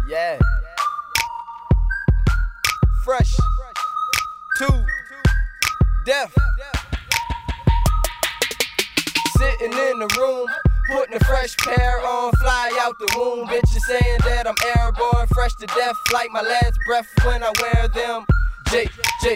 Yeah. Fresh. 2. Deaf. Sitting in the room, putting a fresh pair on, fly out the womb. Bitches saying that I'm airborne, fresh to death, like my last breath when I wear them. J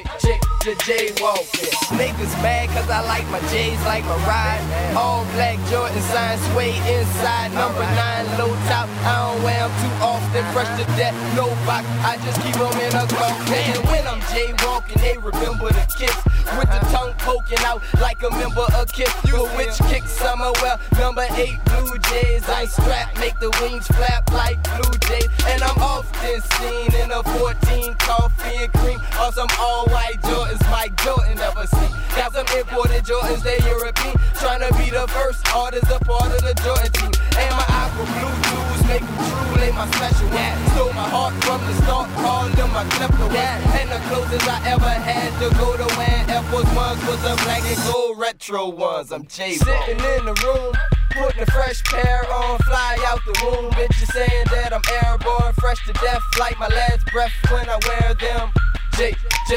walking. Niggas mad cause I like my J's like my ride. All black Jordan signs, sway inside. Number 9 low top, I don't wear them too often. Fresh to death, no box, I just keep them in a coffin. And when I'm J walking, they remember the kiss. With the tongue poking out like a member of Kiss. You a witch kick summer, well, number 8 Blue Jays. I strap, make the wings flap like Blue Jays. And I'm often seen in a 14 coffee and cream. Or some all-white Jordans Mike Jordan never seen. Got some imported Jordans, they European. Tryna be the first artist a part of the Jordan team. And my aqua blue jewels make them true, they my special one. Stole my heart from the start, called them my klepto one. And the closest I ever had to go to wearing Air Force Ones was the black and gold retro ones. I'm J. Sitting in the room, putting a fresh pair on, fly out the womb. Bitches saying that I'm airborne, fresh to death, like my last breath when I wear them. J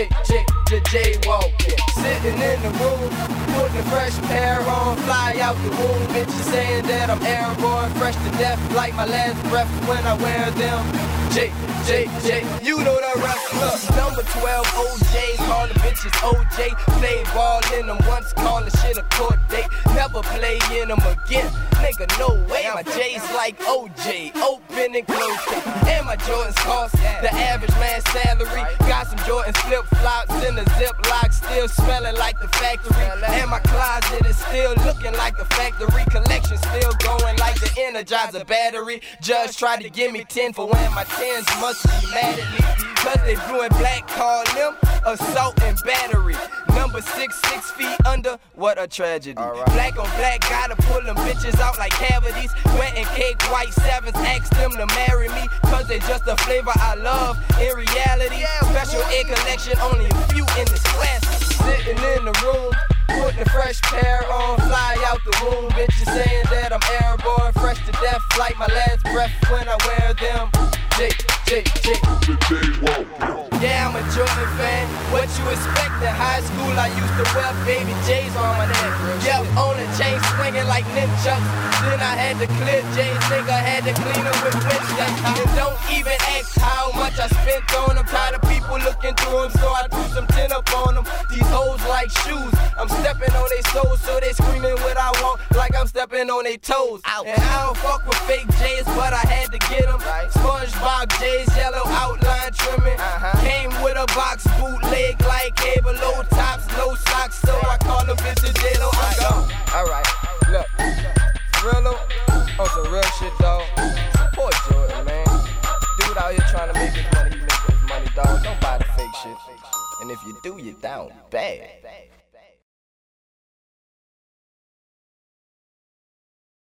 walking. Sitting in the room, putting a fresh pair on, fly out the womb. Bitches saying that I'm airborne, fresh to death, like my last breath when I wear them. J, you know the rest. Look, number 12 OJ, call the bitches OJ. Play ball in them once, call the shit a court date. Never play in them again, nigga, no way. My J's like OJ, open and close tape. And my Jordans cost the average man's salary. Got some Jordans flip-flops in the Ziploc, still smelling like the factory. And my closet is still looking like a factory. Collection still going like the Energizer battery. Judge tried to give me 10 for wearing my 10s, must be mad at me. Cause they blue and black, call them assault and battery. Number 6 feet under, what a tragedy. Black on black, gotta pull them bitches out like cavities. Went and cake white 7s, asked them to marry me. Cause they just a flavor I love. In reality, special air collection, only a few in this class. Sitting in the room, putting a fresh pair on, fly out the womb. Bitches saying that I'm airborne, fresh to death, like my last breath when I wear them. J. Yeah, I'm a Jordan fan. What you expect? In high school, I used to wear baby J's on my neck. Yep, on the chain swinging like ninjas. Then I had to clear J's, nigga, had to clean them with Winston. And don't even ask how much I spent on them. Tired of people looking through them, so I threw some 10 up on them. These hoes like shoes, I'm stepping on their soles, so they screaming what I want, like I'm stepping on their toes. And I don't fuck with fake J's, but I had to get them. SpongeBob J's, yellow outline trimming. Came with a box bootleg like cable, low tops, no socks, so I call them bitches J-Lo. I'm gone. Alright, look, for real though, on some real shit, dawg. Support Jordan, man. Dude out here trying to make his money, he make his money, dawg. Don't buy the fake shit. And if you do, you're down bad.